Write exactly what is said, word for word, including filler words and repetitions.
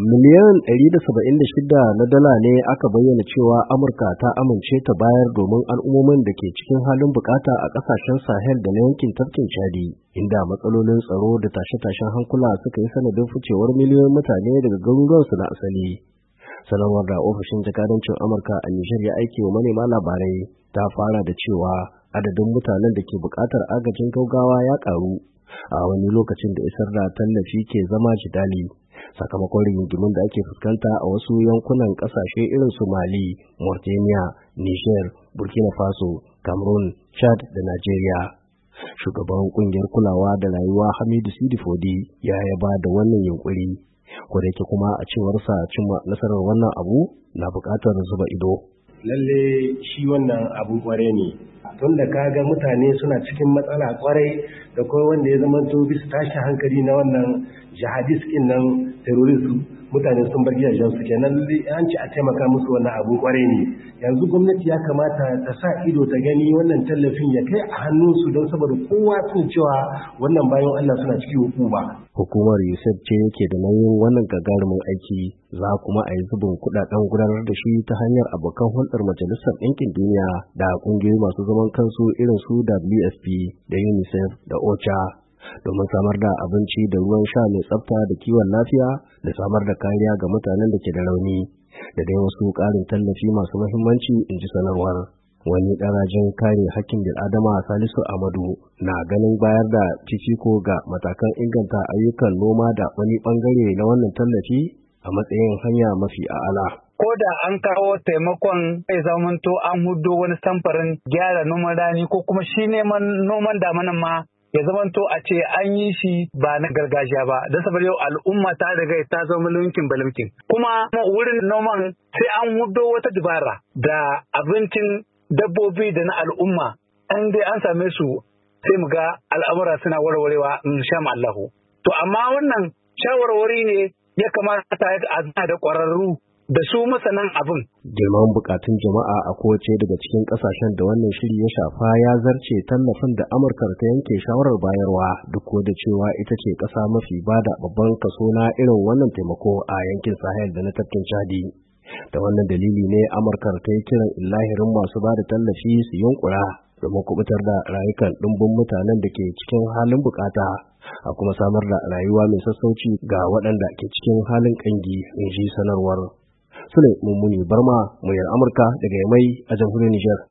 Miliyan ɗari da saba'in da shida na dala ne aka bayyana cewa Amurka ta amince ta bayar domin al'ummomin da ke cikin halin bukata a ƙasashen Sahel da na yankin tafkin Chadi, inda matsalolin tsaro da tashe-tashen hankula suka yi sanadin ficewar miliyoyin mutane daga garuruwansu na asali. Sanarwar da ofishin jakadancin Amurka a Nijar ya aike wa manema labarai ta fara da cewa adadin mutanen da ke buƙatar agajin gaugawa ya ƙaru a wani lokacin da isar da tallafi ke zama jidali. Sakamakon rigingimun da ake fuskanta a wasu yankunan kasashe irin su Mali, Mauritania, Niger, Burkina Faso, Cameroon, Chad da Nigeria. Shugaban kungiyar kulawa da rayuwa Hamidu Sidi Fodi ya yaba da wannan yunkuri, ko da yake kuma a cewarsa cimma nasarar wannan abu na buƙatar zuba ido. Lalle shi wannan abun kware ne, tun da kaga mutane suna cikin matsala kwarai da kawai wanda ya zama to bisa tashi hankali na wannan jihadist kin nan terrorist, mutane sun bar gidajen su kenan an ci a taimaka musu wannan abun kware ne. Yanzu gwamnati ya kamata ta sa ido ta gani wannan tallafin ya kai a hannunsu don saboda kowa sun cewa wannan bayan Allah suna cikin hukuma. Hukumar USAID ce yake da nauyin wannan gagarumin aiki, za kuma a yi zubin kudaden gudanar da shi ta hanyar abokan hulɗar Majalisar Ɗinkin Duniya da ƙungiyoyi masu zaman kansu irin su W F P da UNICEF da OCHA domin samar da abinci da ruwan sha mai tsafta da kiwon lafiya da samar da kariya ga mutanen da ke da rauni da dai wasu ƙarin tallafi masu muhimmanci, in ji sanarwar. Wani ɗarajin kare hakkin bil'adama Salisu Amadu na ganin bayar da fifiko ga matakan inganta ayyukan noma da wani ɓangare na wannan tallafi a matsayin hanya mafi a'ala. Ko da an kawo taimakon zai zamanto an hudo wani samfarin gyara noman rani ko kuma shi neman noman damanan ma ya zamanto a ce an yi shi ba na gargajiya ba, don saboda yau al'umma ta riga ta zama mulkin balimkin. Kuma wurin noman sai an hudo wata dabara da abincin dabbobi da na al'umma, an dai an same su sai mu ga al'amura suna warwarewa in sha Allahu. To amma wannan shawarwari ne ya kamata a da ƙwararru da su masanan abin. Girman bukatun jama'a a kowace daga cikin kasashen da wannan shiri ya shafa ya zarce tallafin da Amurka ta yanke shawarar bayarwa, duk da cewa ita ce ƙasa mafi bada babban kaso na irin wannan taimako a yankin Sahel da na tafkin Chadi. Da wannan dalili ne Amurka ta yi kiran illahirin masu bada tallafi su yunkura domin kubutar da rayukan ɗumbin mutanen da ke cikin halin bukata, a kuma samar da rayuwa mai sassauci ga waɗanda ke cikin halin ƙangi, in ji sanarwar. Sule Mummuni Barma, muryar Amurka daga Yamai a jamhuriyar Nijar.